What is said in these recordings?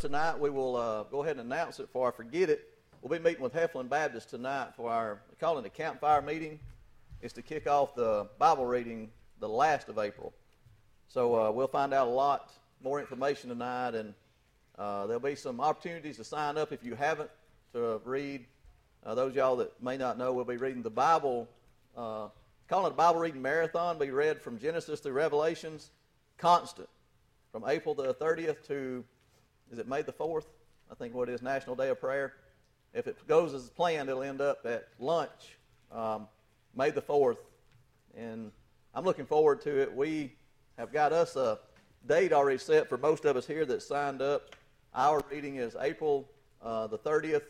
tonight, we will go ahead and announce it before I forget it. We'll be meeting with Heflin Baptist tonight for our, we call it a campfire meeting. It's to kick off the Bible reading the last of April. So we'll find out a lot more information tonight, and there'll be some opportunities to sign up if you haven't to read. Those of y'all that may not know, we'll be reading the Bible, calling it a Bible reading marathon, be read from Genesis through Revelations, constant, from April the 30th to, is it May the 4th? I think what it is, National Day of Prayer. If it goes as planned, it'll end up at lunch, May the 4th, and I'm looking forward to it. We have got us a date already set for most of us here that signed up. Our reading is April the 30th.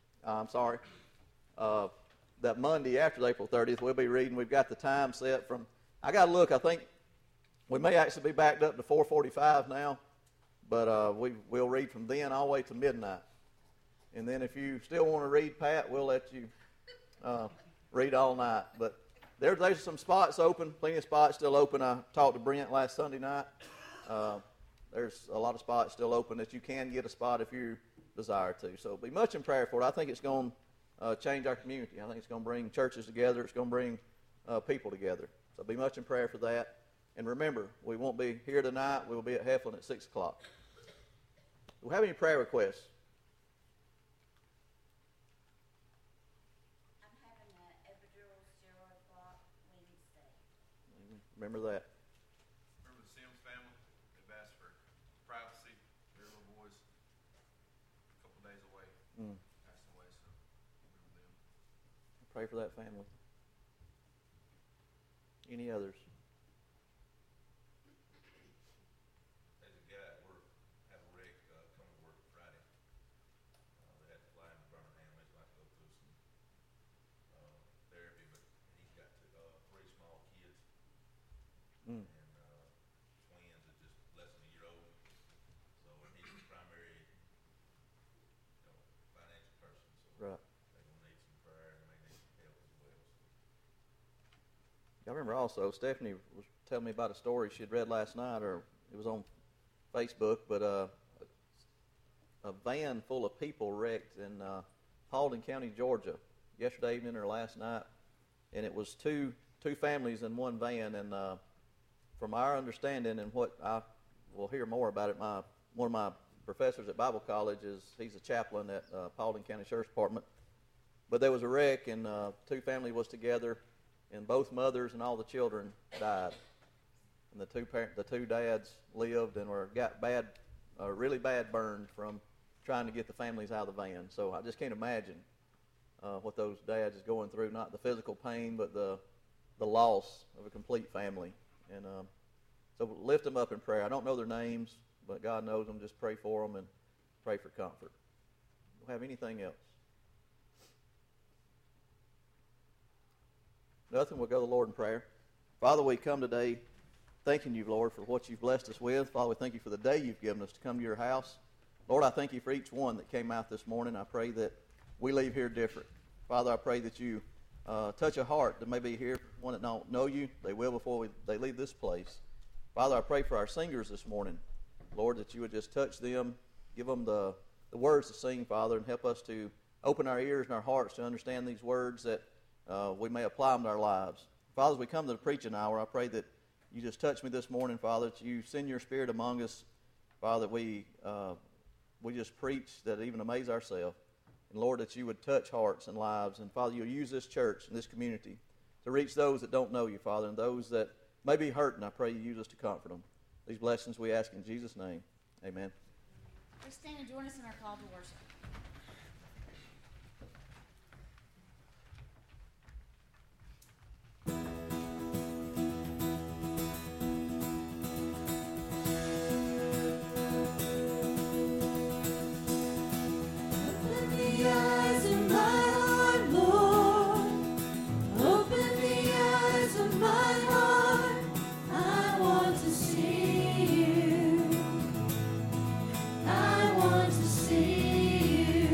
That Monday after April 30th, we'll be reading. We've got the time set from, I got to look, I think we may actually be backed up to 4:45 now, but we'll read from then all the way to midnight. And then if you still want to read, Pat, we'll let you read all night. But there's some spots open, plenty of spots still open. I talked to Brent last Sunday night. There's a lot of spots still open that you can get a spot if you desire to. So be much in prayer for it. I think it's going to change our community. I think it's going to bring churches together. It's going to bring people together. So be much in prayer for that. And remember, we won't be here tonight. We will be at Heflin at 6 o'clock. Do we have any prayer requests? Remember that. Remember the Sims family? They've asked for privacy. Their little boy's a couple days away. Passing away, so remember them. Pray for that family. Any others? There's a guy at work had a wreck coming to work Friday. They had to fly him to Birmingham. They might go through some therapy, but he's got 3 small kids. And twins are just less than a year old. So he's the primary financial person. So Right. they're going to need some prayer and they need some help as well. I remember also, Stephanie was telling me about a story she had read last night, or it was on Facebook, but a van full of people wrecked in Paulding County, Georgia, yesterday evening or last night. And it was two families in one van, and from our understanding and what I will hear more about it, one of my professors at Bible College he's a chaplain at Paulding County Sheriff's Department. But there was a wreck, and 2 families was together, and both mothers and all the children died. And the two dads lived and got really bad burned from trying to get the families out of the van. So I just can't imagine what those dads is going through, not the physical pain, but the loss of a complete family. And so lift them up in prayer. I don't know their names, but God knows them. Just pray for them and pray for comfort. Do we have anything else? Nothing. We'll go to the Lord in prayer. Father, we come today thanking you, Lord, for what you've blessed us with. Father, we thank you for the day you've given us to come to your house. Lord, I thank you for each one that came out this morning. I pray that we leave here different. Father, I pray that you touch a heart that may be here, one that don't know you. They will before they leave this place. Father, I pray for our singers this morning. Lord, that you would just touch them, give them the words to sing, Father, and help us to open our ears and our hearts to understand these words that we may apply them to our lives. Father, as we come to the preaching hour, I pray that you just touch me this morning, Father, that you send your Spirit among us, Father, that we just preach that even amaze ourselves. And Lord, that you would touch hearts and lives. And Father, you'll use this church and this community to reach those that don't know you, Father, and those that may be hurting. I pray you use us to comfort them. These blessings we ask in Jesus' name. Amen. Please stand and join us in our call to worship. I want to see you.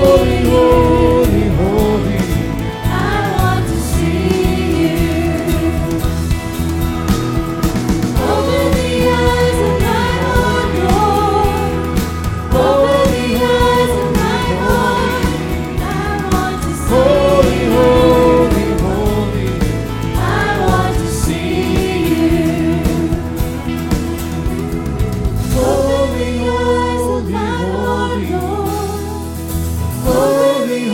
Holy,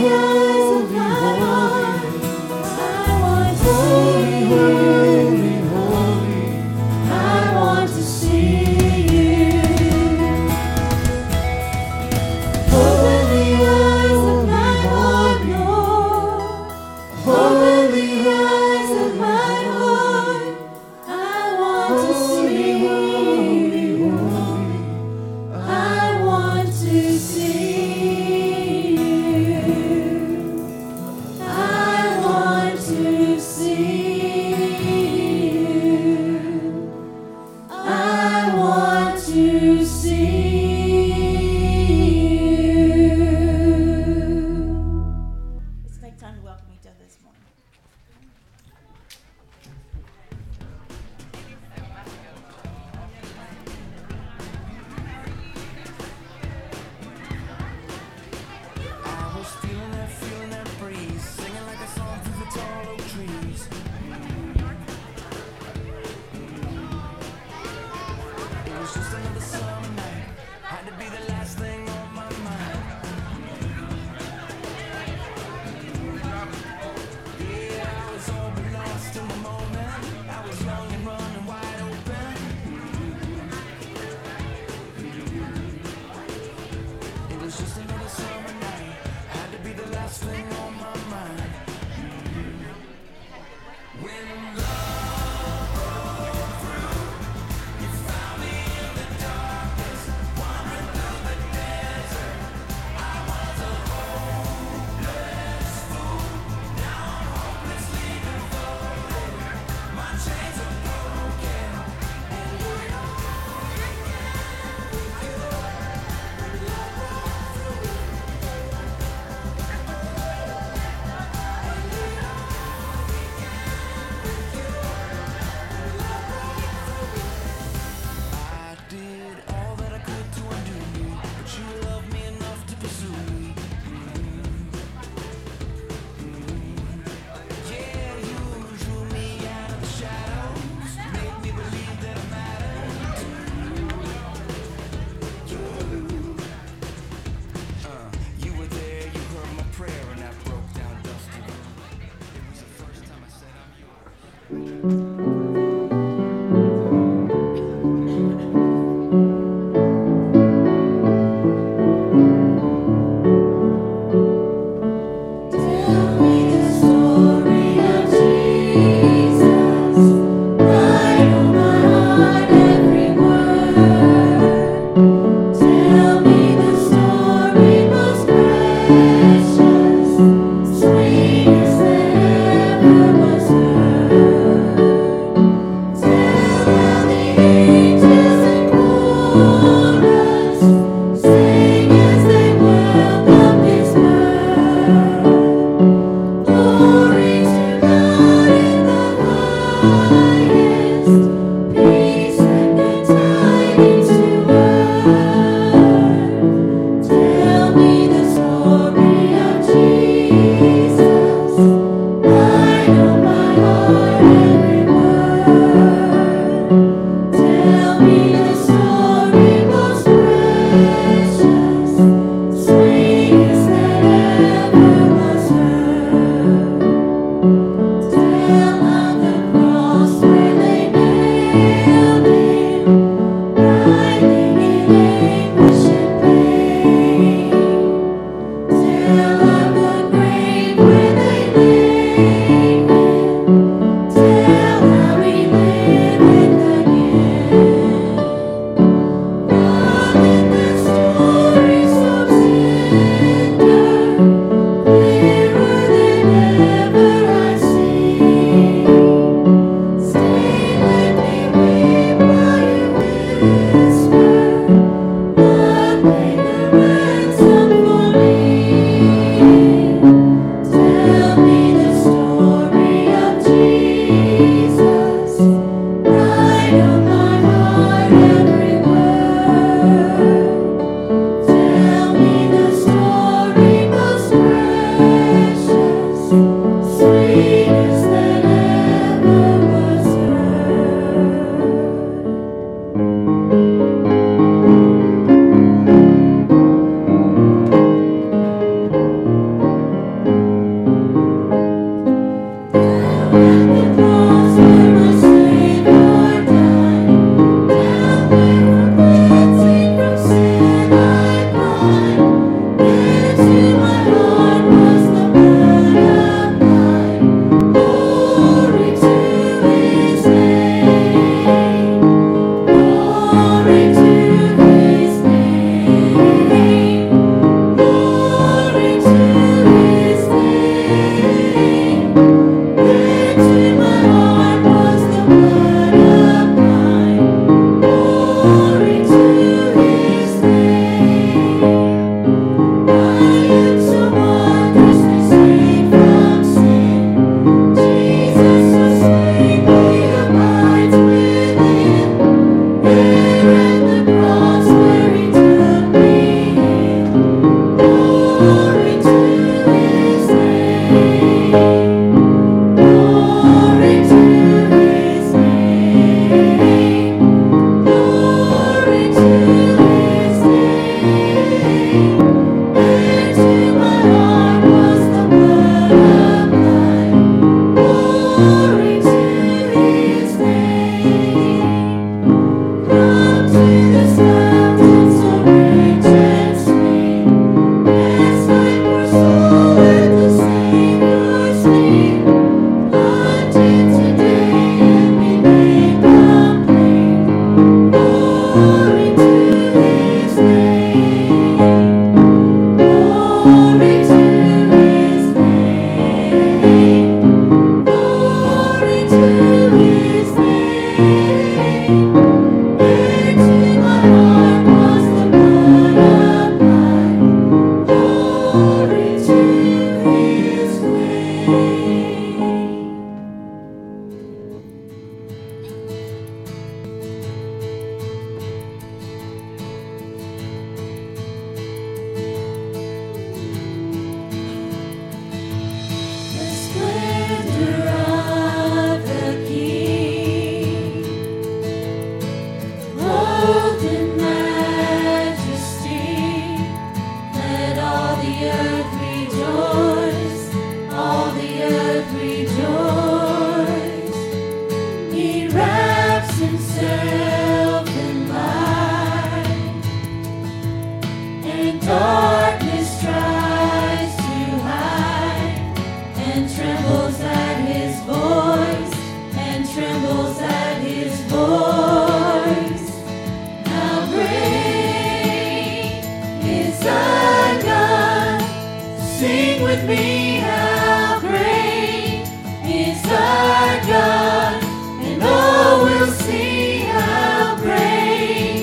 darkness tries to hide and trembles at his voice, and trembles at his voice. How great is our God? Sing with me, how great is our God, and all will see how great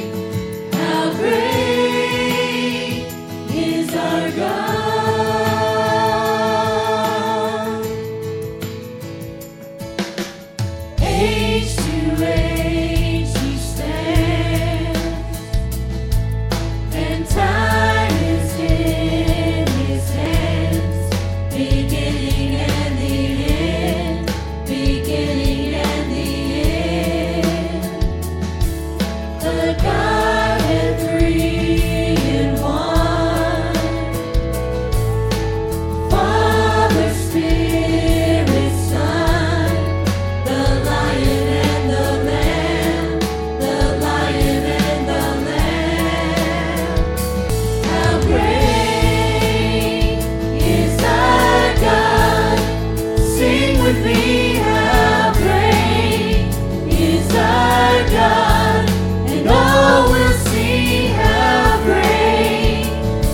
is our God. Age to age he stands, and time is in his hands, beginning and the end, beginning and the end. The Godhead three in one, Father, Spirit, Son, the Lion and the Lamb, the Lion and the Lamb. How great is our God? Sing with me, how great is our God, and all will see how great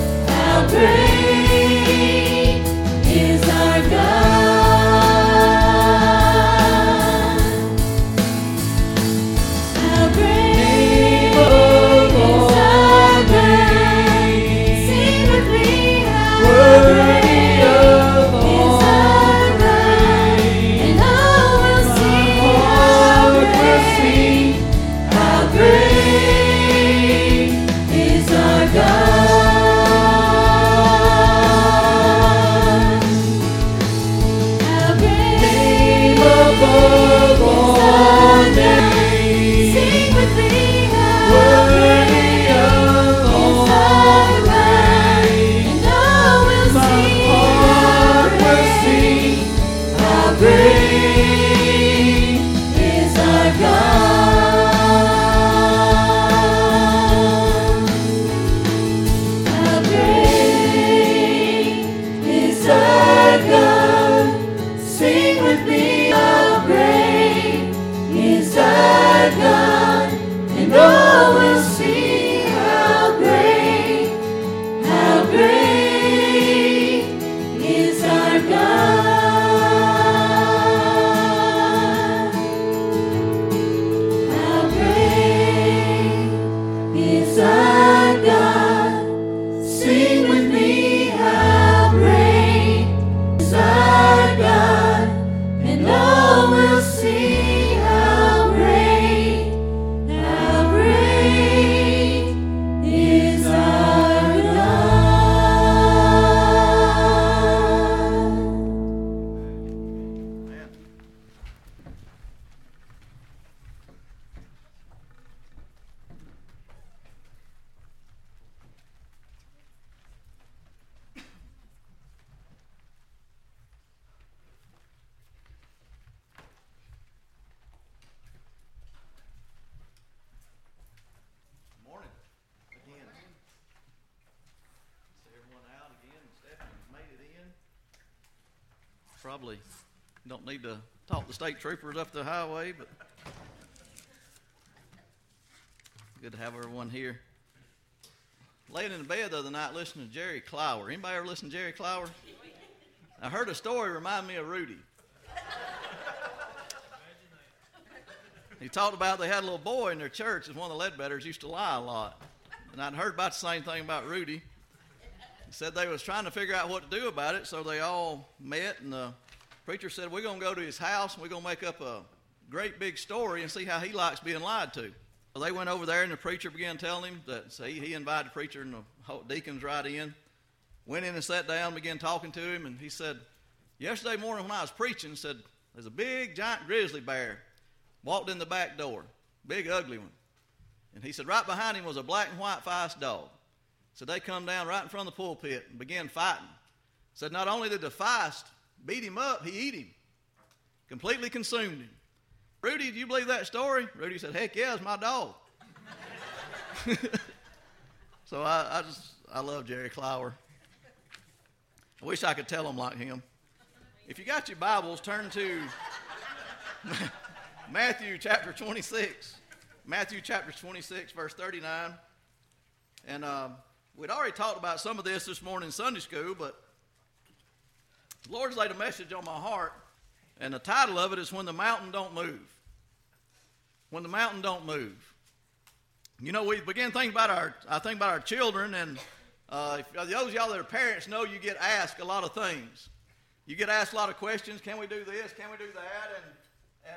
is our God. How great is our God? Sing with me, how great is our God, and all will see how great is our God. How great is our God? Sing with me, how great is our God, and all will see how great is our God. How great is our God? Sing with me, how great is our God, and all will see how great is our God. How great is our God? Sing with me, how great is our God, and all will see how great is our God. Morning. Again. See everyone out again. Stephanie's made it in. Probably don't need to talk the state troopers up the highway, but good to have everyone here. Laying in bed the other night listening to Jerry Clower. Anybody ever listen to Jerry Clower? I heard a story remind me of Rudy. He talked about they had a little boy in their church, as one of the Ledbetters used to lie a lot. And I'd heard about the same thing about Rudy. He said they was trying to figure out what to do about it, so they all met, and the preacher said, we're going to go to his house, and we're going to make up a great big story and see how he likes being lied to. So they went over there, and the preacher began telling him that he invited the preacher and the deacons right in. Went in and sat down and began talking to him, and he said, yesterday morning when I was preaching, said, there's a big, giant grizzly bear walked in the back door, big, ugly one. And he said right behind him was a black and white feist dog. So they come down right in front of the pulpit and began fighting. Said not only did the feist beat him up, he ate him. Completely consumed him. Rudy, do you believe that story? Rudy said, heck yeah, it's my dog. So I I love Jerry Clower. I wish I could tell him like him. If you got your Bibles, turn to Matthew chapter 26. Matthew chapter 26, verse 39. And we'd already talked about some of this morning in Sunday school, but the Lord's laid a message on my heart, and the title of it is When the Mountain Don't Move. When the mountain don't move. You know, we begin thinking about our children, and if those of y'all that are parents know you get asked a lot of things. You get asked a lot of questions. Can we do this? Can we do that? And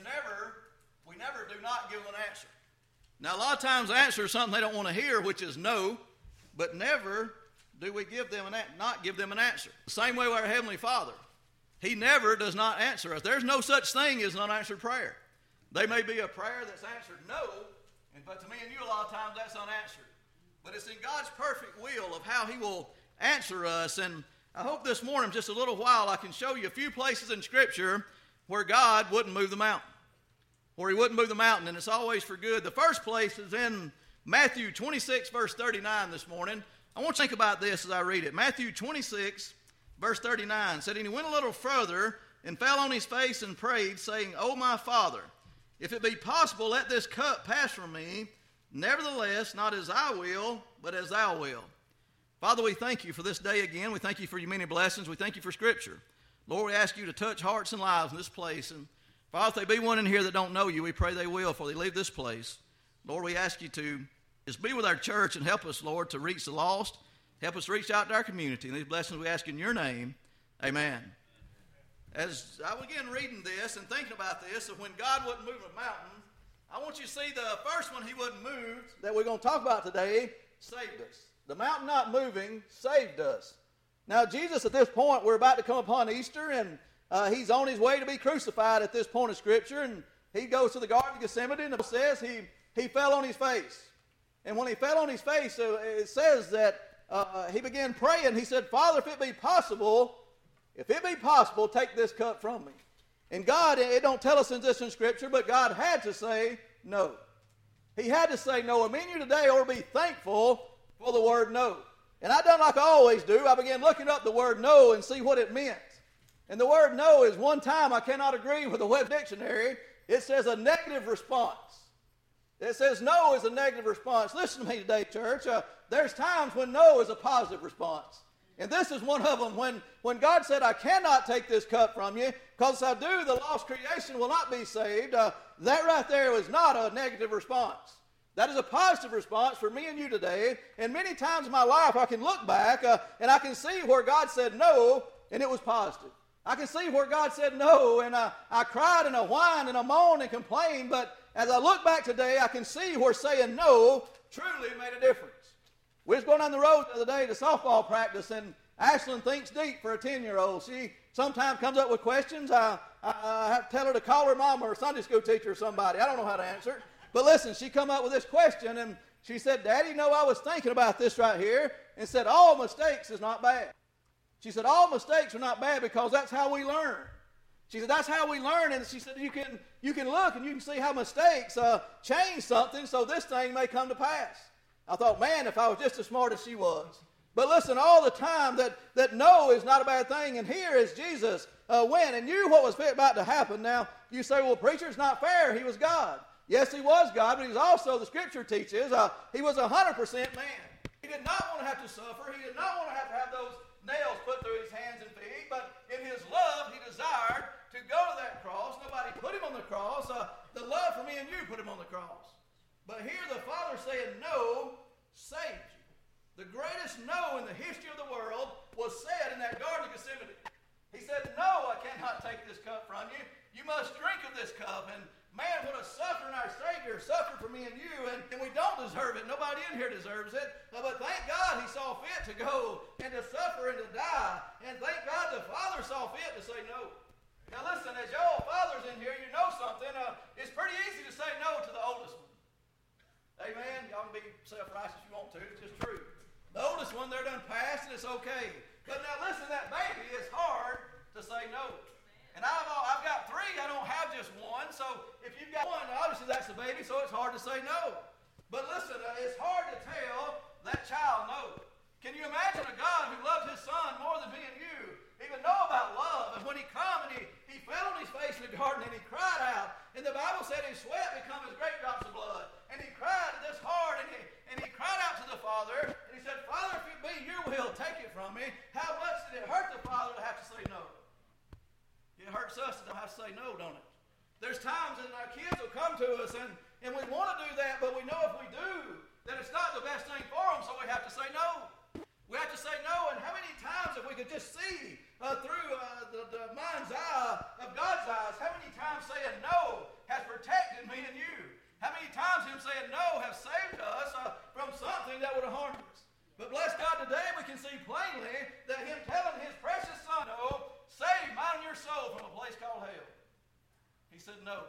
we never do not give them an answer. Now, a lot of times the answer is something they don't want to hear, which is no, but never do we not give them an answer. The same way with our Heavenly Father. He never does not answer us. There's no such thing as an unanswered prayer. There may be a prayer that's answered no, but to me and you a lot of times that's unanswered. But it's in God's perfect will of how He will answer us. And I hope this morning, just a little while, I can show you a few places in Scripture where God wouldn't move the mountain. Where He wouldn't move the mountain, and it's always for good. The first place is in Matthew 26, verse 39 this morning. I want you to think about this as I read it. Matthew 26, verse 39 said, "And he went a little further and fell on his face and prayed, saying, O my Father, if it be possible, let this cup pass from me. Nevertheless, not as I will, but as thou wilt." Father, we thank you for this day again. We thank you for your many blessings. We thank you for Scripture. Lord, we ask you to touch hearts and lives in this place. And Father, if there be one in here that don't know you, we pray they will before they leave this place. Lord, we ask you to just be with our church and help us, Lord, to reach the lost. Help us reach out to our community. And these blessings we ask in your name. Amen. As I began reading this and thinking about this, of when God wouldn't move a mountain, I want you to see the first one He wouldn't move that we're going to talk about today saved us. The mountain not moving saved us. Now, Jesus, at this point, we're about to come upon Easter, and He's on His way to be crucified at this point of Scripture, and He goes to the Garden of Gethsemane, and it says he fell on His face. And when He fell on His face, it says that He began praying. He said, Father, if it be possible, take this cup from me. And God, it don't tell us in this in Scripture, but God had to say no. He had to say no. And me and you today ought to be thankful for the word no. And I done like I always do. I began looking up the word no and see what it meant. And the word no is one time I cannot agree with the Webster Dictionary. It says a negative response. It says no is a negative response. Listen to me today, church. There's times when no is a positive response. And this is one of them. When God said, I cannot take this cup from you, because if I do, the lost creation will not be saved. That right there was not a negative response. That is a positive response for me and you today. And many times in my life, I can look back and I can see where God said no, and it was positive. I can see where God said no, and I cried and I whined and I moaned and complained. But as I look back today, I can see where saying no truly made a difference. We was going down the road the other day to softball practice, and Ashlyn thinks deep for a 10-year-old. She sometimes comes up with questions. I have to tell her to call her mom or a Sunday school teacher or somebody. I don't know how to answer it. But listen, she come up with this question, and she said, Daddy, you know, I was thinking about this right here, and said, all mistakes is not bad. She said, all mistakes are not bad because that's how we learn. She said, that's how we learn, and she said, you can look and you can see how mistakes change something so this thing may come to pass. I thought, man, if I was just as smart as she was. But listen, all the time that no is not a bad thing, and here is Jesus went and knew what was about to happen. Now, you say, well, preacher, it's not fair. He was God. Yes, He was God, but He was also, the Scripture teaches, He was 100% man. He did not want to have to suffer. He did not want to have those nails put through His hands and feet, but in His love, He desired to go to that cross. Nobody put Him on the cross. The love for me and you put Him on the cross. But here the Father saying no saved you. The greatest no in the history of the world was said in that Garden of Gethsemane. He said, no, I cannot take this cup from you. You must drink of this cup. And man, what a suffering our Savior suffered for me and you, and we don't deserve it. Nobody in here deserves it. But thank God He saw fit to go and to suffer and to die. And thank God the Father saw fit to say no. Now listen, as y'all fathers in here, you know something. It's pretty easy to say no to the oldest one. Amen. Y'all can be self-righteous if you want to. It's just true. The oldest one, they're done passed, and it's okay. But now listen, that baby is hard to say no. And I've got three. I don't have just one. So if you've got one, obviously that's the baby, so it's hard to say no. But listen, it's hard to tell that child no. devil take it from me. How much did it hurt the Father to have to say no? It hurts us to have to say no, don't it? There's times that our kids will come to us and we want to do that, but we know if we do, that it's not the best thing for them, so we have to say no. We have to say no, and how many times if we could just see through the mind's eye of God's eyes, how many times saying no has protected me and you? How many times him saying no has saved us from something that would have harmed us? But bless God, today we can see plainly that him telling his precious son, no, save mine and your soul from a place called hell. He said no.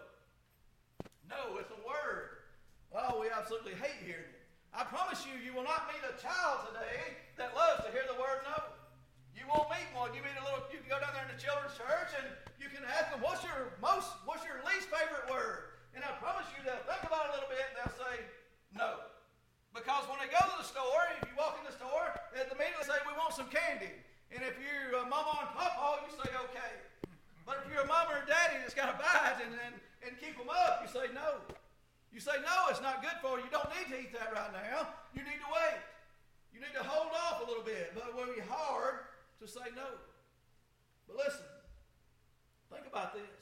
No, it's a word. Oh, we absolutely hate hearing it. I promise you, you will not meet a child today that loves to hear the word no. You won't meet one. You can go down there in the children's church and you can ask them, what's your least favorite word? And I promise you, they'll think about it a little bit and they'll say no. Because when they go to the store, if you walk in the store, they immediately say, we want some candy. And if you're mama and papa, you say okay. But if you're a mama or daddy that's got to buy it and keep them up, you say no. You say, no, it's not good for you. You don't need to eat that right now. You need to wait. You need to hold off a little bit. But it will be hard to say no. But listen, think about this.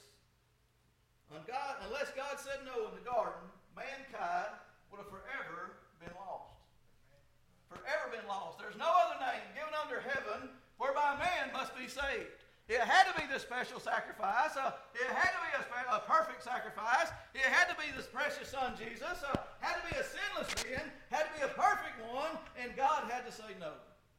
Unless God said no in the garden, mankind would have forever been lost. Forever been lost. There's no other name given under heaven whereby man must be saved. It had to be the special sacrifice. It had to be a perfect sacrifice. It had to be this precious son, Jesus. Had to be a sinless being. Had to be a perfect one. And God had to say no.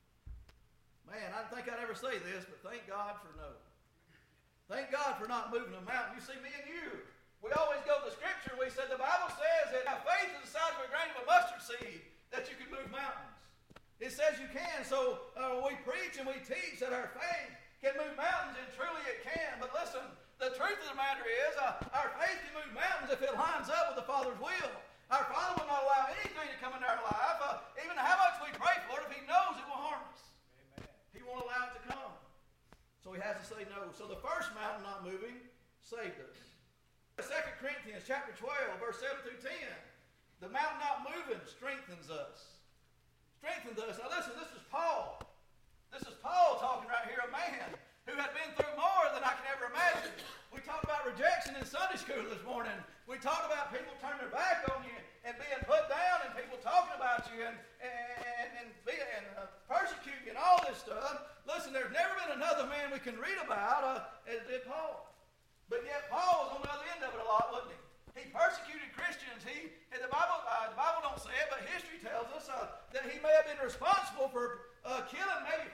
Man, I didn't think I'd ever say this, but thank God for no. Thank God for not moving a mountain. You see, me and you, we always go to the Scripture and we said the Bible says that our faith is the size of a grain of a mustard seed, that you can move mountains. It says you can. So we preach and we teach that our faith can move mountains, and truly it can. But listen, the truth of the matter is our faith can move mountains if it lines up with the Father's will. Our Father will not allow anything to come into our life, even how much we pray for it, if he knows it will harm us. Amen. He won't allow it to come. So he has to say no. So the first mountain not moving saved us. 2 Corinthians chapter 12, verse 7 through 10. The mountain not moving strengthens us. Strengthens us. Now listen, this is Paul. This is Paul talking right here, a man who had been through more than I can ever imagine. We talked about rejection in Sunday school this morning. We talked about people turning their back on you and being put down and people talking about you and persecuting you and all this stuff. Listen, there's never been another man we can read about as did Paul. But yet Paul was on the other end of it a lot, wasn't he? He persecuted Christians. The Bible don't say it, but history tells us that he may have been responsible for killing maybe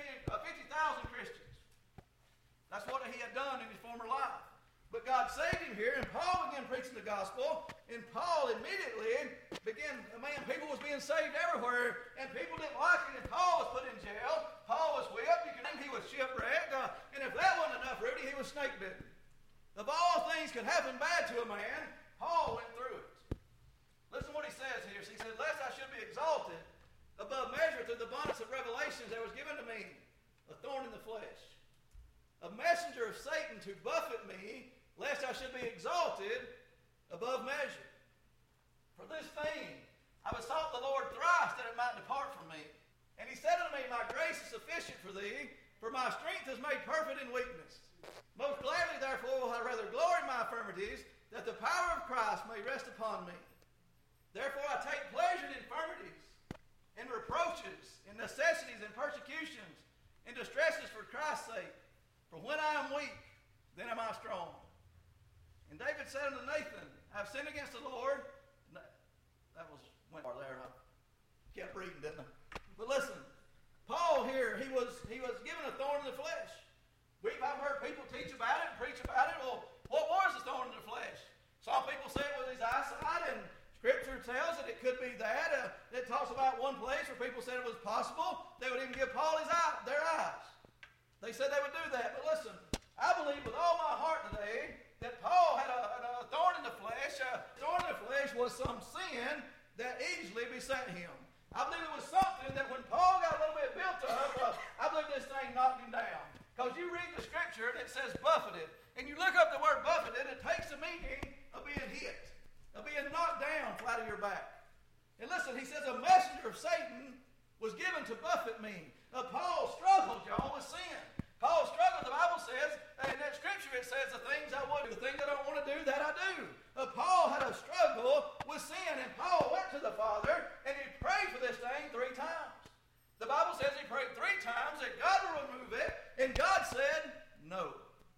50,000 Christians. That's what he had done in his former life. But God saved him here, and Paul began preaching the gospel, and Paul immediately people was being saved everywhere, and people didn't like it, and Paul was put in jail. Paul was whipped. You can think he was shipwrecked. And if that wasn't enough, Rudy, he was snake bitten. Of all things could happen bad to a man, Paul went through it. Listen what he says here. He said, lest I should be exalted above measure through the abundance of revelations that was given to me, a thorn in the flesh, a messenger of Satan to buffet me, lest I should be exalted above measure. For this thing I besought the Lord thrice that it might depart from me. And he said unto me, my grace is sufficient for thee, for my strength is made perfect in weakness. Most gladly, therefore, will I rather glory in my infirmities, that the power of Christ may rest upon me. Therefore I take pleasure in infirmities, in reproaches, in necessities, in persecutions, in distresses for Christ's sake. For when I am weak, then am I strong. And David said unto Nathan, I have sinned against the Lord. Went far there. I kept reading, didn't I? But listen, Paul here, he was given a thorn in the flesh. I've heard people teach about it and preach about it. Well, what was the thorn in the flesh? Some people say it was his eyesight, and Scripture tells that it could be that. It talks about one place where people said it was possible. They would even give Paul their eyes. They said they would do that. But listen, I believe with all my heart today that Paul had a thorn in the flesh. A thorn in the flesh was some sin that easily beset him. I believe it was something that when Paul got a little bit built up, I believe this thing knocked him down. Because you read the Scripture and it says buffeted. And you look up the word buffeted, it takes the meaning of being hit, of being knocked down flat on your back. And listen, he says a messenger of Satan was given to buffet me. times that God will remove it, and God said, no.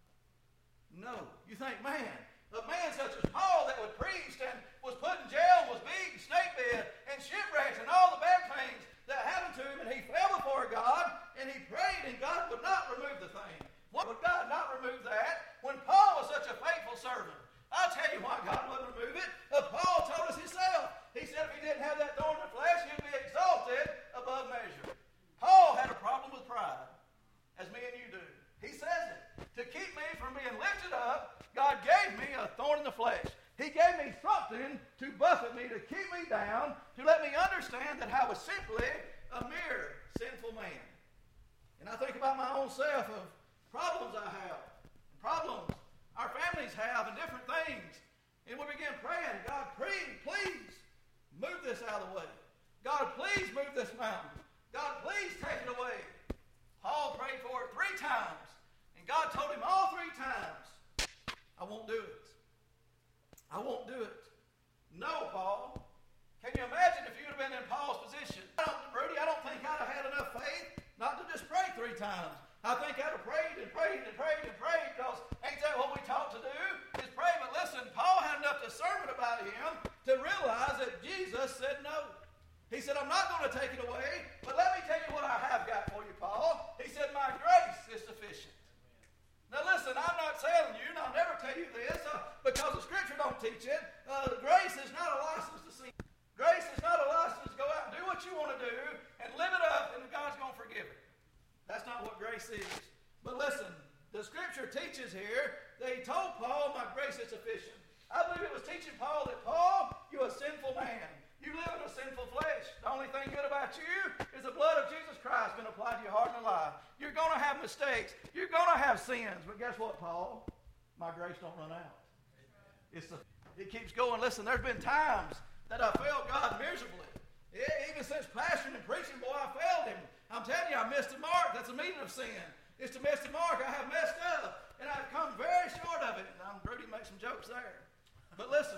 No. You think, man, a man such as Paul that was preached and was put in jail, was beaten, snake bit, and shipwrecked, and all the bad things that happened to him, and he fell before God, and he prayed, and God would not remove the thing. Why would God not remove that when Paul was such a faithful servant? I'll tell you why God wouldn't remove it. Paul told us himself. He said if he didn't have that thorn in the flesh, he'd be exalted above measure. Paul had a problem with pride, as me and you do. He says it. To keep me from being lifted up, God gave me a thorn in the flesh. He gave me something to buffet me, to keep me down, to let me understand that I was simply a mere sinful man. And I think about my own self of problems I have, problems our families have, and different things. And we begin praying, God, please move this out of the way. God, please move this mountain. God, please take it away. Paul prayed for it 3 times. And God told him all 3 times, I won't do it. I won't do it. No, Paul. Can you imagine if you'd have been in Paul's position? Rudy, I don't think I'd have had enough faith not to just pray 3 times. I think I'd have prayed and prayed and prayed and prayed, because ain't that what we taught to do? Is pray. But listen, Paul had enough discernment about him to realize that Jesus said no. He said, I'm not going to take it away, but let me tell you what I have got for you, Paul. He said, my grace is sufficient. Now listen, I'm not telling you, and I'll never tell you this, because the Scripture don't teach it. Grace is not a license to sin. Grace is not a license to go out and do what you want to do and live it up, and God's going to forgive it. That's not what grace is. But listen, the Scripture teaches here that he told Paul, my grace is sufficient. I believe it was teaching Paul that, Paul, you're a sinful man. You live in a sinful flesh. The only thing good about you is the blood of Jesus Christ been applied to your heart and life. You're going to have mistakes. You're going to have sins. But guess what, Paul? My grace don't run out. It keeps going. Listen, there's been times that I failed God miserably. Yeah, even since pastoring and preaching, boy, I failed him. I'm telling you, I missed the mark. That's the meaning of sin. It's to miss the mark. I have messed up, and I've come very short of it. And I'm Rudy make some jokes there. But listen,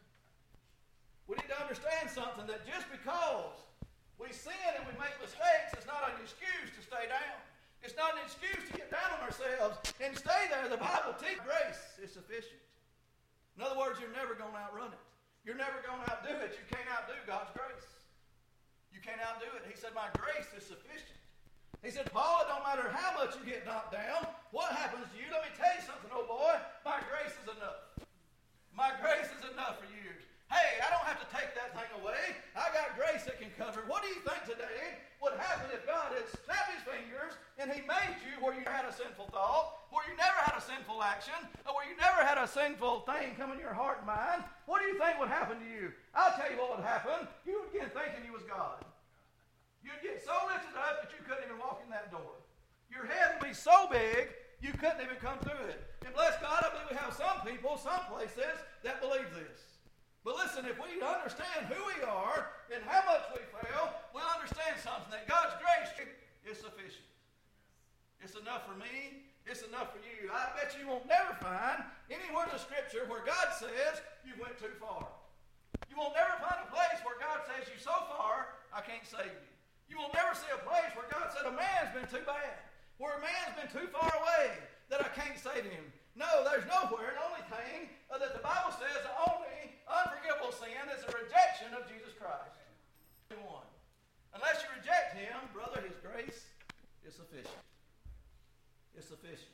we need to understand something, that just because we sin and we make mistakes, it's not an excuse to stay down. It's not an excuse to get down on ourselves and stay there. The Bible teaches grace is sufficient. In other words, you're never going to outrun it. You're never going to outdo it. You can't outdo God's grace. You can't outdo it. He said, my grace is sufficient. He said, Paul, it don't matter how much you get knocked down. What happens to you? Let me tell you something, old boy. My grace is enough. My grace is enough for you. Hey, I don't have to take that thing away. I got grace that can cover it. What do you think today would happen if God had snapped his fingers and he made you where you had a sinful thought, where you never had a sinful action, or where you never had a sinful thing come in your heart and mind? What do you think would happen to you? I'll tell you what would happen. You would begin thinking you was God. You'd get so lifted up that you couldn't even walk in that door. Your head would be so big, you couldn't even come through it. And bless God, I believe we have some people, some places, that believe this. But listen, if we understand who we are and how much we fail, we'll understand something, that God's grace is sufficient. It's enough for me. It's enough for you. I bet you won't never find anywhere in the Scripture where God says you went too far. You won't never find a place where God says you so far, I can't save you. You will never see a place where God said a man's been too bad, where a man's been too far away that I can't save him. No, there's nowhere. The only thing that the Bible says, the only unforgivable sin is the rejection of Jesus Christ. Unless you reject him, brother, his grace is sufficient. It's sufficient.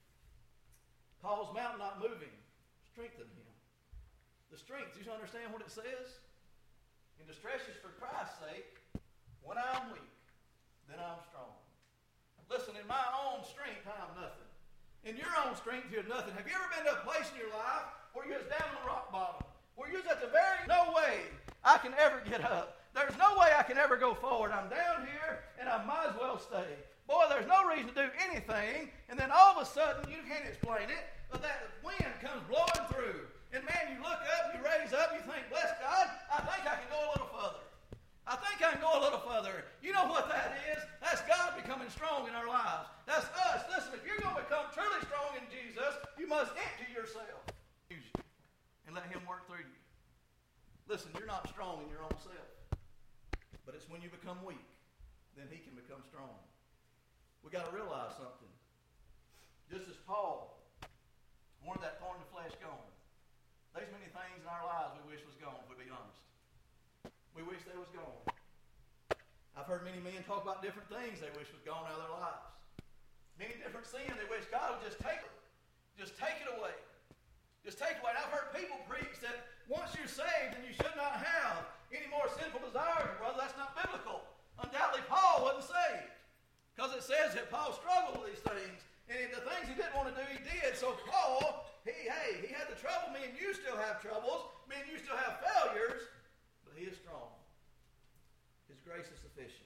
Paul's mountain not moving strengthened him. The strength, you understand what it says? In distresses for Christ's sake, when I'm weak, then I'm strong. Listen, in my own strength, I'm nothing. In your own strength, you're nothing. Have you ever been to a place in your life where you was down on the rock bottom? Where you was at the very, no way I can ever get up. There's no way I can ever go forward. I'm down here, and I might as well stay. Boy, there's no reason to do anything, and then all of a sudden, you can't explain it, but that wind comes blowing through. And man, you look up, you raise up, you think, bless God, I think I can go a little further. I think I can go a little further. You know what that is? That's God becoming strong in our lives. That's us. Listen, if you're going to become truly strong in Jesus, you must empty yourself. Use you and let him work through you. Listen, you're not strong in your own self. But it's when you become weak, then he can become strong. we got to realize something. Just as Paul wanted that thorn in the flesh gone, there's many things in our lives we wish was gone, if we be honest. We wish they was gone. I've heard many men talk about different things they wish was gone out of their lives. Many different sins they wish God would just take it. Just take it away. Just take it away. And I've heard people preach that once you're saved, then you should not have any more sinful desires. Brother, that's not biblical. Undoubtedly, Paul wasn't saved. Because it says that Paul struggled with these things. And the things he didn't want to do, he did. So Paul, he had the trouble. Me and you still have troubles. Me and you still have failures. But he is strong. His grace is sufficient.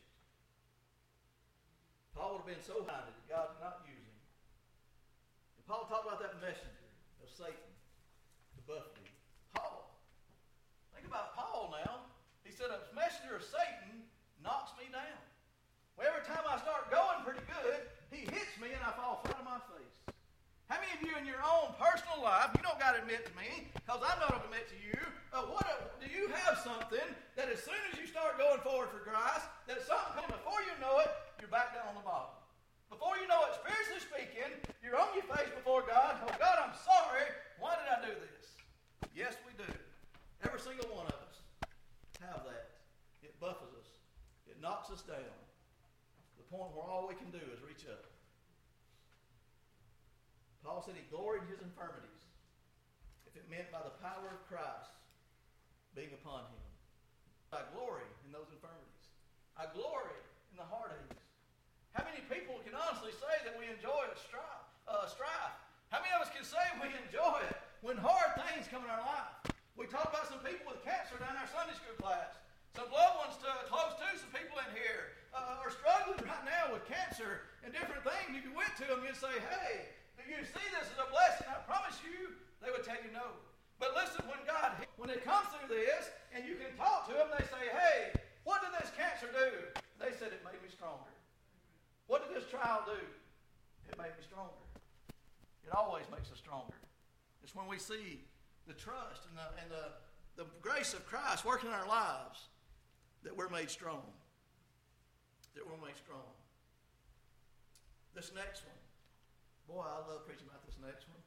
Paul would have been so minded that God did not use him. And Paul talked about that messenger of Satan to buffet him. Paul. Think about Paul now. He said, a messenger of Satan knocks me down. Well, every time I start going pretty good, he hits me and I fall flat on my face. How many of you in your own personal life, you don't got to admit to me, because I'm not going to admit to you, do you have something that as soon as you start going forward for Christ, that something comes before you know it, you're back down on the bottom. Before you know it, spiritually speaking, you're on your face before God. Oh, God, I'm sorry. Why did I do this? Yes, we do. Every single one of us have that. It buffets us. It knocks us down. The point where all we can do is reach up. Paul said he gloried in his infirmities, if it meant by the power of Christ being upon him. I glory in those infirmities. I glory in the heartaches. How many people can honestly say that we enjoy strife? How many of us can say we enjoy it when hard things come in our life? We talk about some people with cancer down in our Sunday school class. Some loved ones close to some people in here are struggling right now with cancer and different things. If you went to them, you'd say, hey, do you see this as a blessing? I promise you, they would tell you no. But listen, when it comes through this, and you can talk to them, they say, hey, what did this cancer do? They said, it made me stronger. What did this trial do? It made me stronger. It always makes us stronger. It's when we see the trust and the grace of Christ working in our lives that we're made strong. That we're made strong. This next one. Boy, I love preaching about this next one.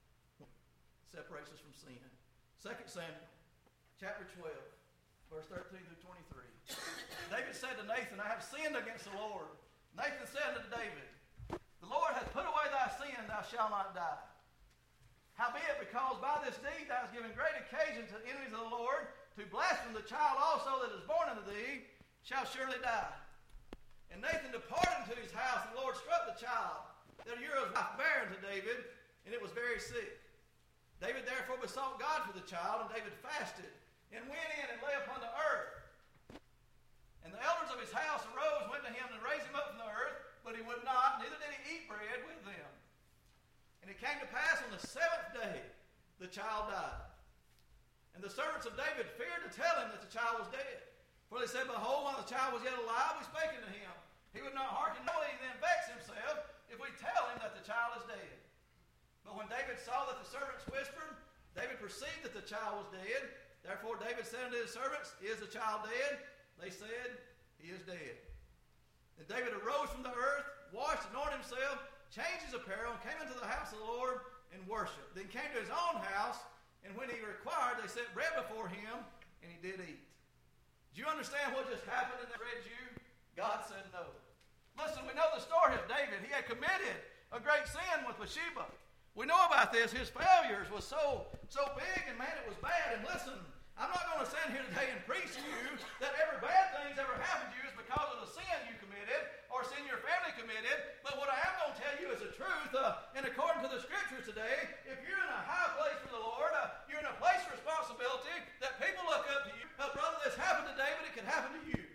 Separates us from sin. 2 Samuel, chapter 12, verse 13 through 23. David said to Nathan, I have sinned against the Lord. Nathan said unto David, the Lord hath put away thy sin, thou shalt not die. Howbeit, because by this deed thou hast given great occasion to the enemies of the Lord, to blaspheme the child also that is born unto thee, shall surely die. And Nathan departed into his house, and the Lord struck the child that a year was bare unto David, and it was very sick. David therefore besought God for the child, and David fasted, and went in and lay upon the earth. And the elders of his house arose, went to him, and raised him up from the earth, but he would not, neither did he eat bread with them. And it came to pass on the 7th day, the child died. And the servants of David feared to tell him that the child was dead. For they said, behold, while the child was yet alive, we spake unto him. He would not hearken, nor would he then vex himself, if we tell him that the child is dead. But when David saw that the servants whispered, David perceived that the child was dead. Therefore David said unto his servants, is the child dead? They said, he is dead. Then David arose from the earth, washed, anointed himself, changed his apparel, and came into the house of the Lord and worshipped. Then came to his own house, and when he required, they set bread before him, and he did eat. Do you understand what just happened in that read you? God said no. Listen, we know the story of David. He had committed a great sin with Bathsheba. We know about this. His failures was so big, and man, it was bad. And listen, I'm not going to stand here today and preach to you that every bad thing that's ever happened to you is because of the sin you committed or sin your family committed. But what I am going to tell you is the truth. And according to the scriptures today, if you're in a high place for the Lord, you're in a place of responsibility that people look up to you. Brother, this happened to David, it could happen to you.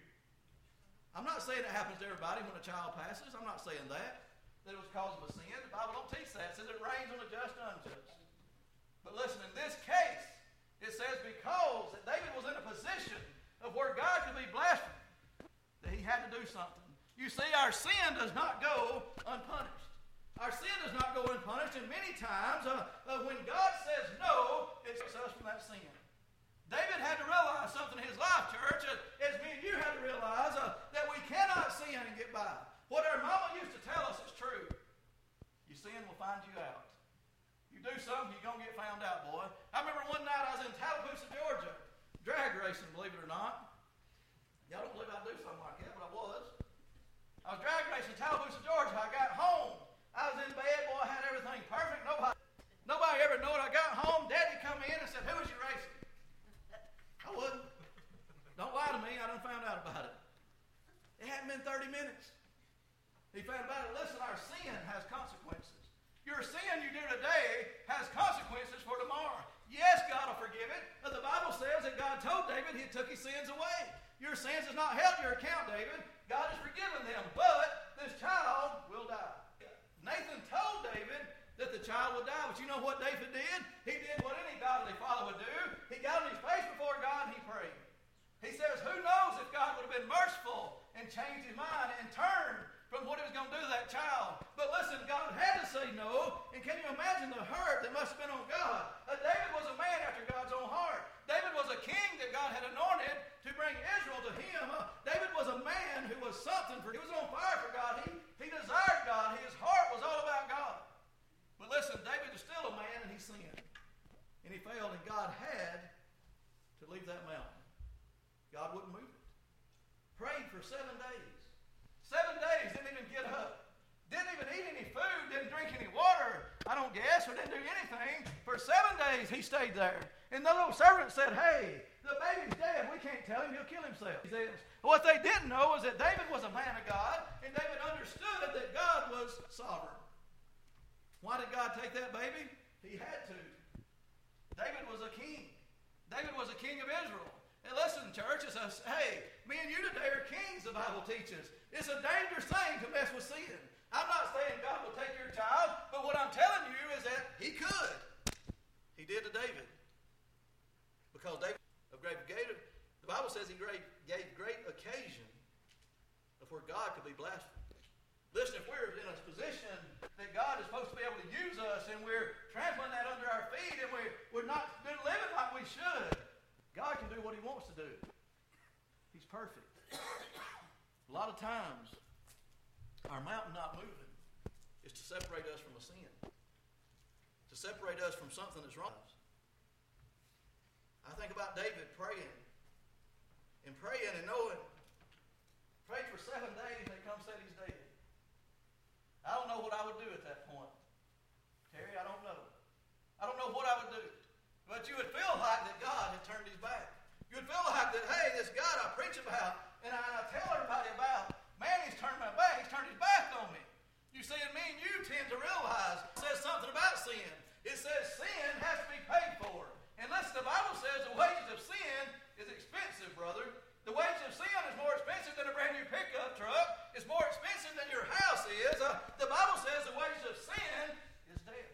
I'm not saying it happens to everybody when a child passes. I'm not saying that it was cause of a sin. The Bible don't teach that. It says it rains on the just and unjust. But listen, in this case, it says because that David was in a position of where God could be blasphemed, that he had to do something. You see, our sin does not go unpunished. Our sin does not go unpunished, and many times when God says no, it takes us from that sin. David had to realize something in his life, church, as me and you had to realize that we cannot sin and get by. What our mama used to tell something, you're going to get found out, boy. I remember one night I was in Tallapoosa, Georgia, drag racing, believe it or not. Y'all don't believe I'd do something like that, but I was. I was drag racing in Tallapoosa, Georgia. I got home. I was in bed, boy, I had everything perfect. Nobody ever knew it. I got home, Daddy come in and said, "Who was you racing?" I wouldn't. Don't lie to me, I done found out about it. It hadn't been 30 minutes. He found about it. Listen, our sin has consequences. Your sin you do today has consequences for tomorrow. Yes, God will forgive it, but the Bible says that God told David he took his sins away. Your sins has not held your account, David. God has forgiven them, but this child will die. Nathan told David that the child would die, but you know what David did? He did what any godly father would do. He got on his face before God and he prayed. He says, who knows if God would have been merciful and changed his mind and turned from what he was going to do to that child. But listen, God had to say no, and can you imagine the hurt that must have been on God? David was a man after God's own heart. David was a king that God had anointed to bring Israel to him. David was a man who was something for, he was on fire for God. He desired God. His heart was all about God. But listen, David was still a man and he sinned. And he failed, and God had to leave that mountain. God wouldn't move it. Prayed for 7 days. 7 days, didn't even get up. Didn't even eat any food, didn't drink any water, I don't guess, or didn't do anything. For 7 days he stayed there. And the little servant said, "Hey, the baby's dead. We can't tell him. He'll kill himself." He says, what they didn't know is that David was a man of God, and David understood that God was sovereign. Why did God take that baby? He had to. David was a king. David was a king of Israel. And listen, church, it says, hey, me and you today are kings, the Bible teaches. It's a dangerous thing to mess with sin. I'm not saying God will take your child, but what I'm telling you is that he could. He did to David. Because David of great the Bible says he gave great occasion of where God could be blasphemed. Listen, if we're in a position that God is supposed to be able to use us and we're trampling that under our feet and we're not living like we should, God can do what he wants to do. He's perfect. A lot of times, our mountain not moving is to separate us from a sin. To separate us from something that's wrong. I think about David praying and knowing. Prayed for 7 days and they come said he's dead. I don't know what I would do at that point. Terry, I don't know. I don't know what I would do. But you would feel like that God had turned his back. You would feel like that, hey, this God I preach about and I tell everybody about, man, he's turned my back. He's turned his back on me. You see, and me and you tend to realize it says something about sin. It says sin has to be paid for. And listen, the Bible says the wages of sin is expensive, brother. The wages of sin is more expensive than a brand new pickup truck. It's more expensive than your house is. The Bible says the wages of sin is death.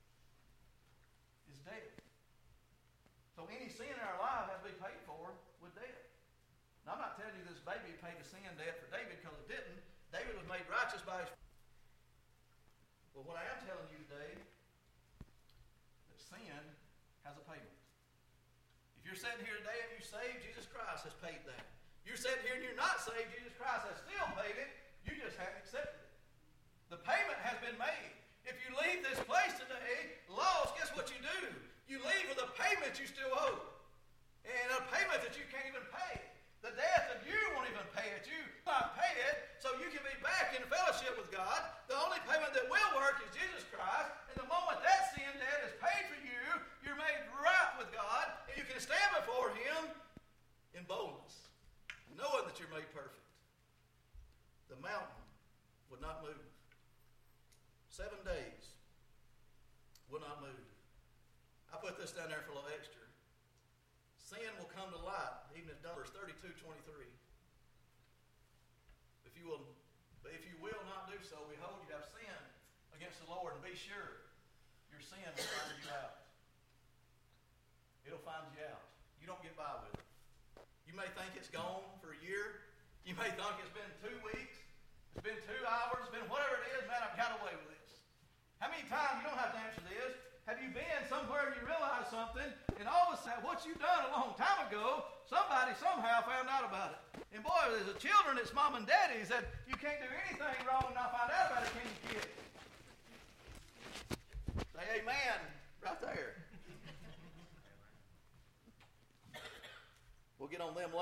Is death. So any sin in our life has to be paid for with death. Now, I'm not telling you this baby paid the sin debt for David because it didn't. David was made righteous by his... Well, what I am telling you today, that sin has a payment. If you're sitting here today and you're saved, Jesus Christ has paid that. You're sitting here and you're not saved, Jesus Christ has still paid it. You just haven't accepted it. The payment has been made. If you leave this place today lost, guess what you do? You leave with a payment you still owe. And a payment that you can't even pay. The death of you won't even pay it. You not pay it so you can be back in fellowship with God. The only payment that will work is Jesus Christ. And the moment that sin debt is paid for you, you're made right with God. And you can stand before him in boldness, knowing that you're made perfect. The mountain would not move. 7 days would not move. I put this down there for a little extra. Sin will come to light, even if done. Verse 32:23. If you will not do so, behold, you have sinned against the Lord, and be sure your sin will find you out. It'll find you out. You don't get by with it. You may think it's gone for a year. You may think it's been 2 weeks. It's been 2 hours. It's been whatever it is. Man, I've got away with this. How many times, you don't have to answer this, have you been somewhere and you realize something, and all of a sudden, what you've done a long time ago, somebody somehow found out about it. And boy, there's the children, it's mom and daddies that you can't do anything wrong and not find out about it, can you, kid? Say amen right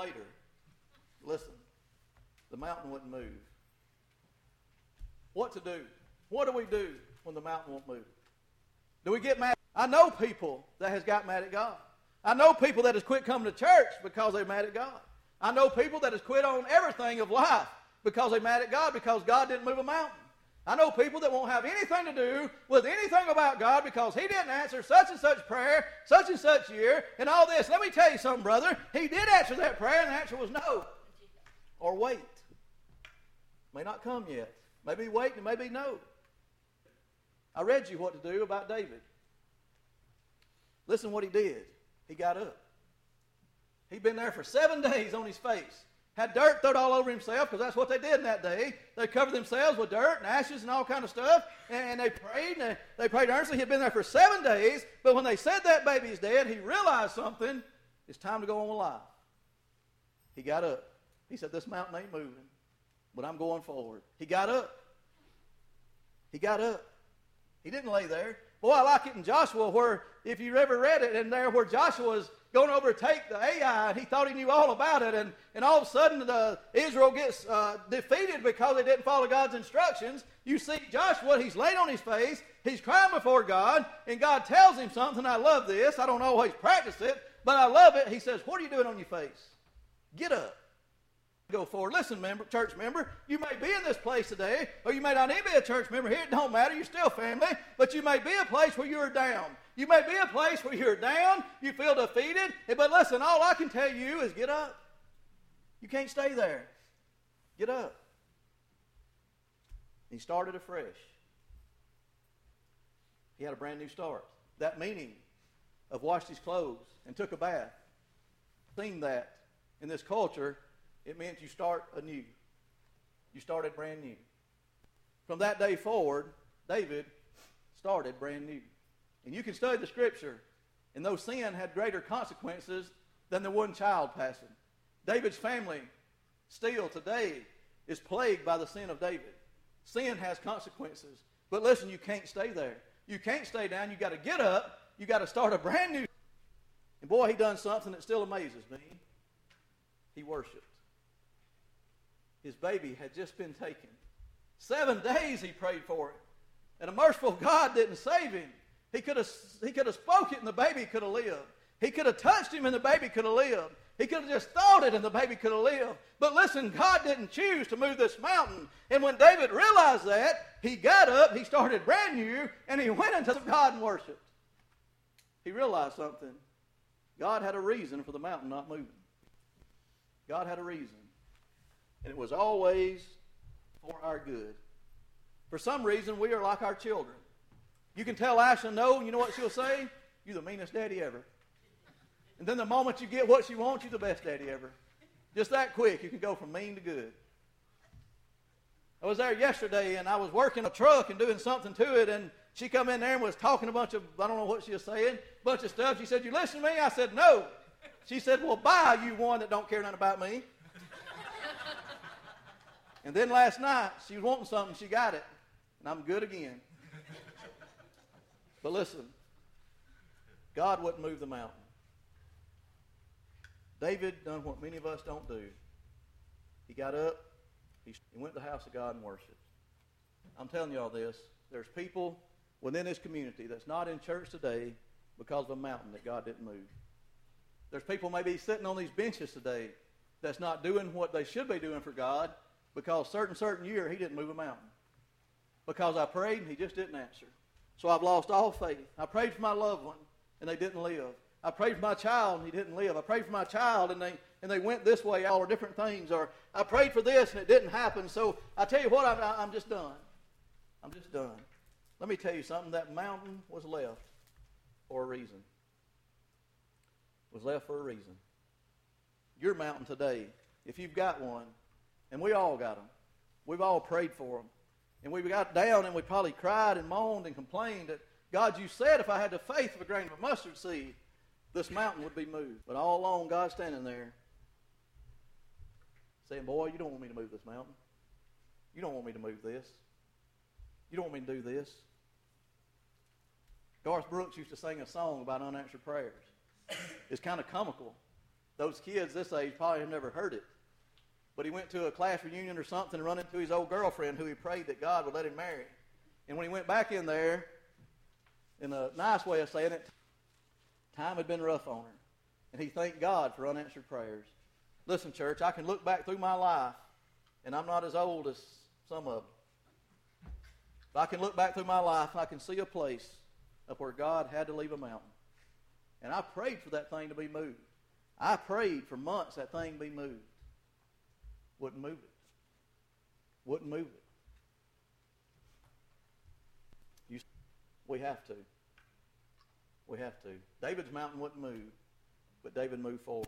later, listen, the mountain wouldn't move. What to do? What do we do when the mountain won't move? Do we get mad? I know people that has got mad at God. I know people that has quit coming to church because they're mad at God. I know people that has quit on everything of life because they're mad at God because God didn't move a mountain. I know people that won't have anything to do with anything about God because He didn't answer such and such prayer, such and such year, and all this. Let me tell you something, brother. He did answer that prayer, and the answer was no. Or wait. May not come yet. Maybe wait and maybe no. I read you what to do about David. Listen what he did. He got up. He'd been there for 7 days on his face. Had dirt thrown all over himself, because that's what they did in that day. They covered themselves with dirt and ashes and all kind of stuff, and they prayed, and they prayed earnestly. He'd been there for 7 days, but when they said that baby's dead, he realized something. It's time to go on with life. He got up. He said, this mountain ain't moving, but I'm going forward. He got up. He got up. He didn't lay there. Boy, I like it in Joshua where, if you ever read it, in there where Joshua's going over to take the Ai, and he thought he knew all about it, and all of a sudden Israel gets defeated because they didn't follow God's instructions. You see Joshua, he's laid on his face, he's crying before God, and God tells him something. I love this. I don't always practice it, but I love it. He says, what are you doing on your face? Get up. Go forward. Listen, church member, you may be in this place today, or you may not even be a church member here. It don't matter. You're still family, but you may be a place where you're down. You may be a place where you're down. You feel defeated. But listen, all I can tell you is get up. You can't stay there. Get up. He started afresh. He had a brand new start. That meaning of washed his clothes and took a bath. Seen that in this culture, it meant you start anew. You started brand new. From that day forward, David started brand new. And you can study the Scripture, and though sin had greater consequences than the one child passing, David's family still today is plagued by the sin of David. Sin has consequences. But listen, you can't stay there. You can't stay down. You've got to get up. You've got to start a brand new. And boy, he done something that still amazes me. He worshiped. His baby had just been taken. 7 days he prayed for it. And a merciful God didn't save him. He could have spoke it and the baby could have lived. He could have touched him and the baby could have lived. He could have just thought it and the baby could have lived. But listen, God didn't choose to move this mountain. And when David realized that, he got up, he started brand new, and he went into God and worshiped. He realized something. God had a reason for the mountain not moving. God had a reason. And it was always for our good. For some reason, we are like our children. You can tell Ashley no, and you know what she'll say? You're the meanest daddy ever. And then the moment you get what she wants, you're the best daddy ever. Just that quick, you can go from mean to good. I was there yesterday, and I was working a truck and doing something to it, and she come in there and was talking a bunch of, I don't know what she was saying, a bunch of stuff. She said, you listen to me? I said, no. She said, well, bye, you one that don't care nothing about me. And then last night, she was wanting something, she got it. And I'm good again. But listen, God wouldn't move the mountain. David done what many of us don't do. He got up, he went to the house of God and worshiped. I'm telling you all this, there's people within this community that's not in church today because of a mountain that God didn't move. There's people maybe sitting on these benches today that's not doing what they should be doing for God because certain year he didn't move a mountain. Because I prayed and he just didn't answer. So I've lost all faith. I prayed for my loved one and they didn't live. I prayed for my child and he didn't live. I prayed for my child and they went this way, all different things. Or I prayed for this and it didn't happen. So I tell you what, I'm just done. I'm just done. Let me tell you something. That mountain was left for a reason. It was left for a reason. Your mountain today, if you've got one, and we all got them. We've all prayed for them. And we got down and we probably cried and moaned and complained that, God, you said if I had the faith of a grain of a mustard seed, this mountain would be moved. But all along, God's standing there saying, boy, you don't want me to move this mountain. You don't want me to move this. You don't want me to do this. Garth Brooks used to sing a song about unanswered prayers. It's kind of comical. Those kids this age probably have never heard it. But he went to a class reunion or something and run into his old girlfriend who he prayed that God would let him marry. And when he went back in there, in a nice way of saying it, time had been rough on her. And he thanked God for unanswered prayers. Listen, church, I can look back through my life, and I'm not as old as some of them. But I can look back through my life, and I can see a place of where God had to leave a mountain. And I prayed for that thing to be moved. I prayed for months that thing be moved. Wouldn't move it. Wouldn't move it. We have to. We have to. David's mountain wouldn't move, but David moved forward.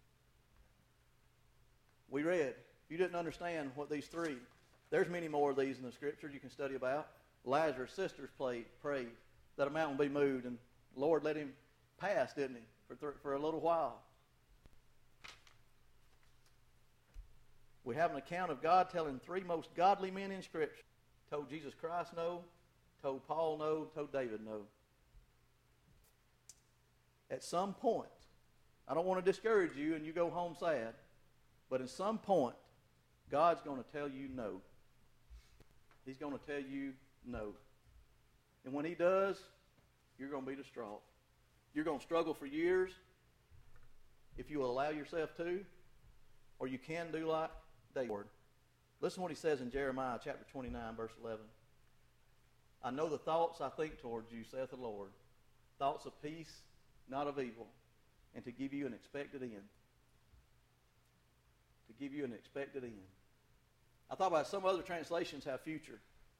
We read, if you didn't understand what these three, there's many more of these in the scriptures you can study about. Lazarus' sisters prayed that a mountain be moved, and the Lord let him pass, didn't he, for a little while. We have an account of God telling three most godly men in Scripture. Told Jesus Christ no, told Paul no, told David no. At some point, I don't want to discourage you and you go home sad, but at some point, God's going to tell you no. He's going to tell you no. And when he does, you're going to be distraught. You're going to struggle for years if you will allow yourself to, or you can do like David. Listen to what he says in Jeremiah chapter 29, verse 11. I know the thoughts I think towards you, saith the Lord, thoughts of peace, not of evil, and to give you an expected end. To give you an expected end. I thought about some other translations have future.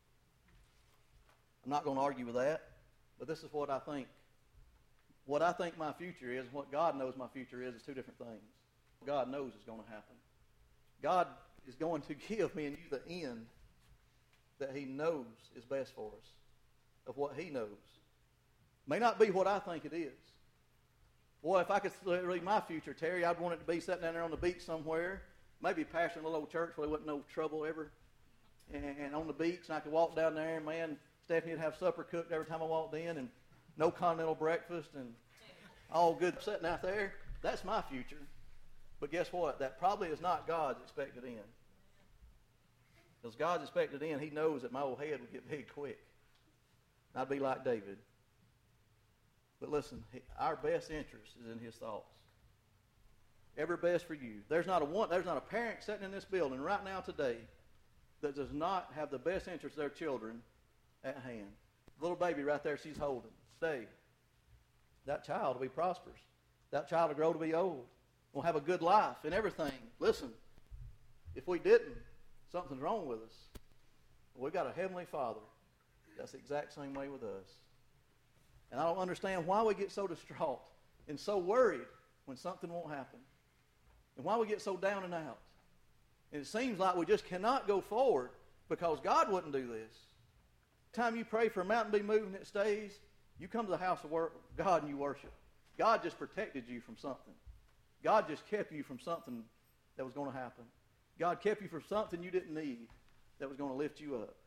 I'm not going to argue with that, but this is what I think. What I think my future is and what God knows my future is two different things. What God knows is going to happen. God is going to give me and you the end that he knows is best for us, of what he knows. May not be what I think it is. Boy, if I could read my future, Terry, I'd want it to be sitting down there on the beach somewhere, maybe pastoring a little old church where there wasn't no trouble ever, and on the beach, and I could walk down there, and man, Stephanie would have supper cooked every time I walked in, and no continental breakfast, and all good sitting out there. That's my future. But guess what? That probably is not God's expected end. Because God's expected end, he knows that my old head would get big quick. And I'd be like David. But listen, our best interest is in his thoughts. Ever best for you. There's not a parent sitting in this building right now today that does not have the best interest of their children at hand. The little baby right there she's holding. Stay. That child will be prosperous. That child will grow to be old. Will have a good life and everything. Listen, if we didn't, something's wrong with us. We've got a heavenly Father that's the exact same way with us. And I don't understand why we get so distraught and so worried when something won't happen. And why we get so down and out. And it seems like we just cannot go forward because God wouldn't do this. Every time you pray for a mountain to be moved and it stays, you come to the house of God and you worship. God just protected you from something. God just kept you from something that was going to happen. God kept you from something you didn't need that was going to lift you up.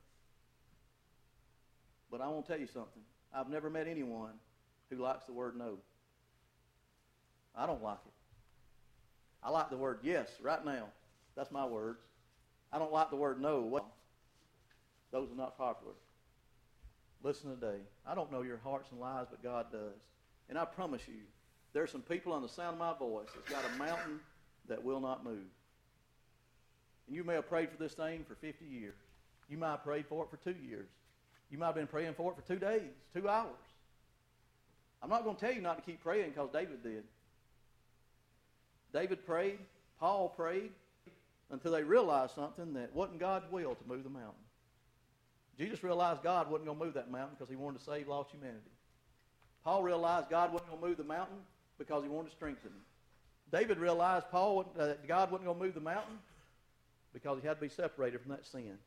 But I want to tell you something. I've never met anyone who likes the word no. I don't like it. I like the word yes right now. That's my words. I don't like the word no. Well, those are not popular. Listen today. I don't know your hearts and lives, but God does. And I promise you, there's some people on the sound of my voice that's got a mountain that will not move. And you may have prayed for this thing for 50 years. You might have prayed for it for 2 years. You might have been praying for it for 2 days, 2 hours. I'm not going to tell you not to keep praying because David did. David prayed, Paul prayed, until they realized something that wasn't God's will to move the mountain. Jesus realized God wasn't going to move that mountain because he wanted to save lost humanity. Paul realized God wasn't going to move the mountain because he wanted to strengthen him. David realized that God wasn't going to move the mountain because he had to be separated from that sin.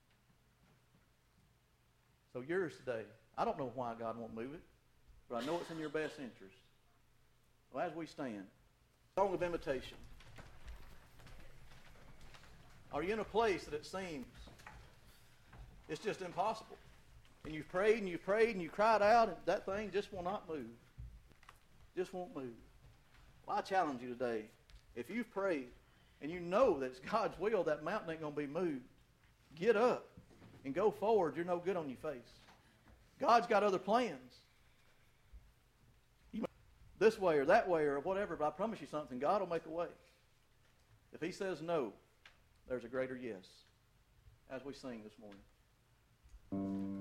So yours today, I don't know why God won't move it, but I know it's in your best interest. Well, as we stand, song of invitation. Are you in a place that it seems it's just impossible? And you've prayed and you've prayed and you cried out and that thing just will not move. Just won't move. Well, I challenge you today. If you've prayed and you know that it's God's will, that mountain ain't going to be moved, get up and go forward. You're no good on your face. God's got other plans. This way or that way or whatever, but I promise you something, God will make a way. If He says no, there's a greater yes, as we sing this morning.